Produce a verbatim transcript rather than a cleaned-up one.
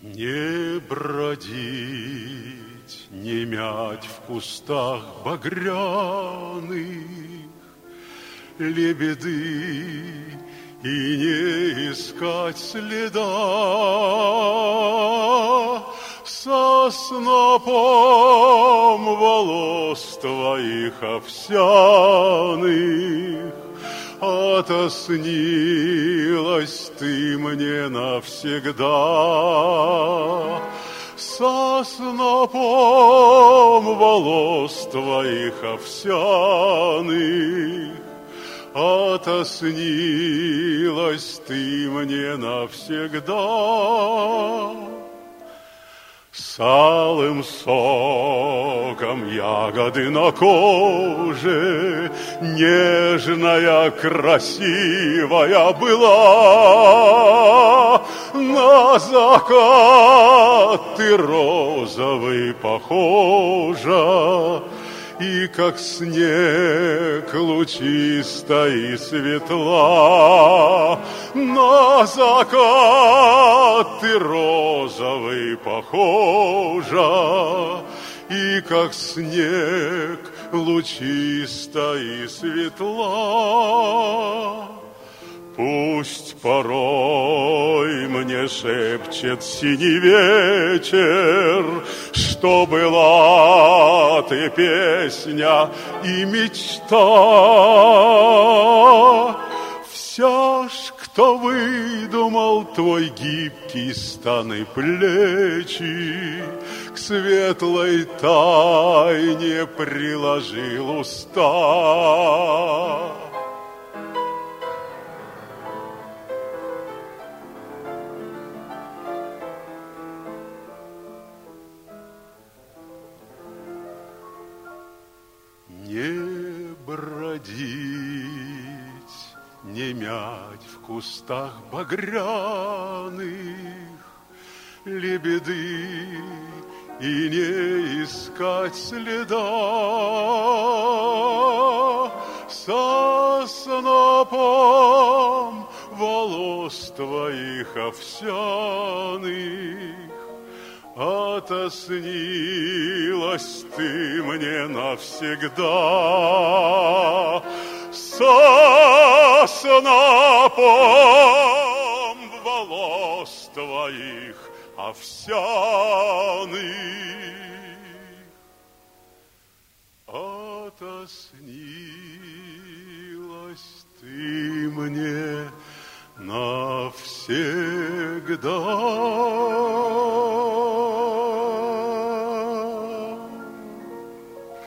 Не бродить, не мять в кустах багряных лебеды и не искать следа со снопом волос твоих овсяных. Отоснилась ты мне навсегда со снопом волос твоих овсяных. Отоснилась ты мне навсегда. С алым соком ягоды на коже, нежная, красивая была. На закат ты розовый похожа, и как снег лучиста и светла. На закат ты розовый похожа, и как снег лучиста и светла. Пусть порой мне шепчет синий вечер, что была ты песня и мечта. Вся ж, кто выдумал твой гибкий стан и плечи, к светлой тайне приложил уста. Не бродить, не мять в кустах багряных лебеды и не искать следа со снопом волос твоих овсяных. Отоснилась ты мне навсегда со снопом волос твоих овсяных. Отоснилась ты мне навсегда.